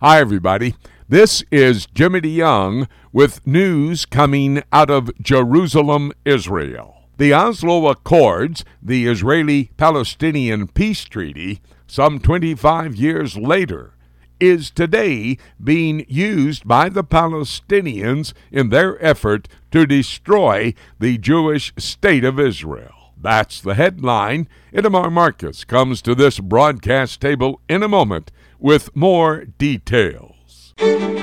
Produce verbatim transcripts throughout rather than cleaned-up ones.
Hi, everybody. This is Jimmy DeYoung with news coming out of Jerusalem, Israel. The Oslo Accords, the Israeli-Palestinian peace treaty, some twenty-five years later, is today being used by the Palestinians in their effort to destroy the Jewish state of Israel. That's the headline. Itamar Marcus comes to this broadcast table in a moment with more details.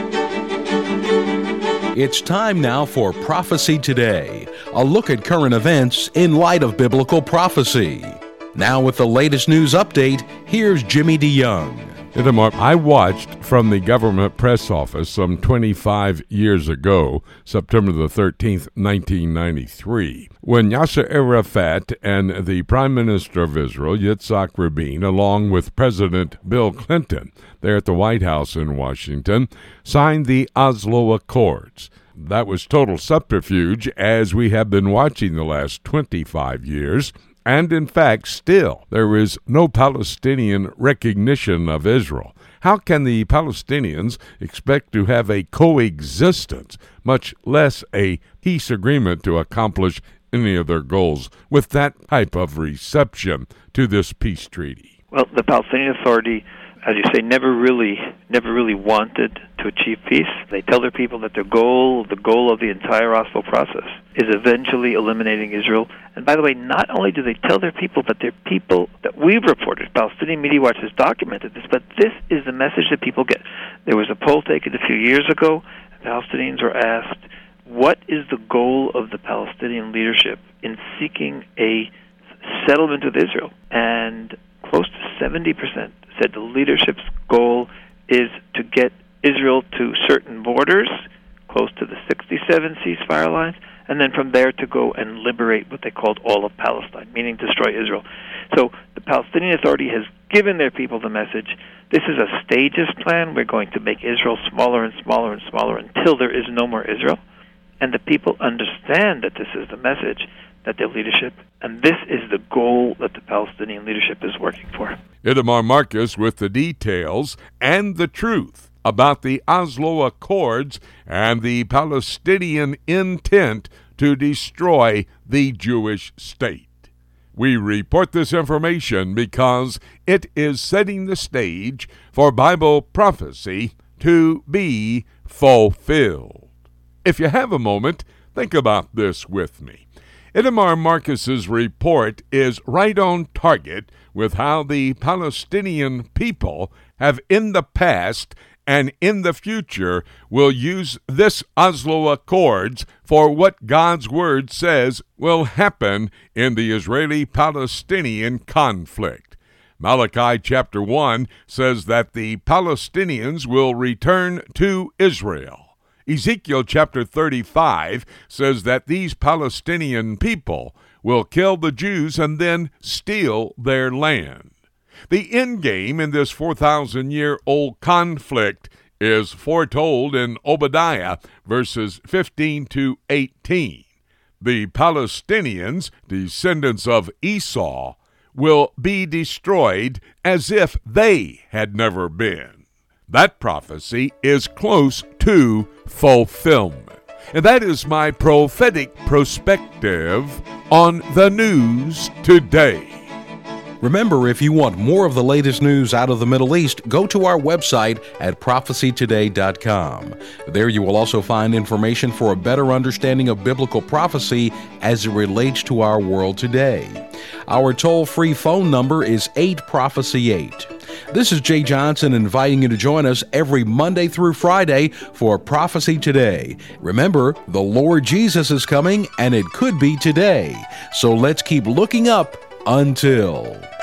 It's time now for Prophecy Today, a look at current events in light of biblical prophecy. Now with the latest news update, here's Jimmy DeYoung. Itamar, I watched from the government press office some twenty-five years ago, September the thirteenth, nineteen ninety-three, when Yasser Arafat and the Prime Minister of Israel, Yitzhak Rabin, along with President Bill Clinton, there at the White House in Washington, signed the Oslo Accords. That was total subterfuge, as we have been watching the last twenty-five years. And in fact, still, there is no Palestinian recognition of Israel. How can the Palestinians expect to have a coexistence, much less a peace agreement to accomplish any of their goals, with that type of reception to this peace treaty? Well, the Palestinian Authority, as you say, never really, never really wanted to achieve peace. They tell their people that their goal, the goal of the entire Oslo process, is eventually eliminating Israel. And by the way, not only do they tell their people, but their people that we've reported, Palestinian Media Watch has documented this, but this is the message that people get. There was a poll taken a few years ago. Palestinians were asked, what is the goal of the Palestinian leadership in seeking a settlement with Israel? And close to seventy percent said the leadership's goal is to get Israel to certain borders, close to the sixty-seven ceasefire lines, and then from there to go and liberate what they called all of Palestine, meaning destroy Israel. So the Palestinian Authority has given their people the message, this is a stages plan. We're going to make Israel smaller and smaller and smaller until there is no more Israel. And the people understand that this is the message that their leadership, and this is the goal that the Palestinian leadership is working for. Itamar Marcus with the details and the truth about the Oslo Accords and the Palestinian intent to destroy the Jewish state. We report this information because it is setting the stage for Bible prophecy to be fulfilled. If you have a moment, think about this with me. Itamar Marcus's report is right on target with how the Palestinian people have in the past and in the future will use this Oslo Accords for what God's Word says will happen in the Israeli-Palestinian conflict. Malachi chapter one says that the Palestinians will return to Israel. Ezekiel chapter thirty-five says that these Palestinian people will kill the Jews and then steal their land. The end game in this four thousand year old conflict is foretold in Obadiah verses fifteen to eighteen. The Palestinians, descendants of Esau, will be destroyed as if they had never been. That prophecy is close to fulfillment. And that is my prophetic perspective on the news today. Remember, if you want more of the latest news out of the Middle East, go to our website at prophecy today dot com. There you will also find information for a better understanding of biblical prophecy as it relates to our world today. Our toll-free phone number is eight prophecy eight. This is Jay Johnson inviting you to join us every Monday through Friday for Prophecy Today. Remember, the Lord Jesus is coming, and it could be today. So let's keep looking up until...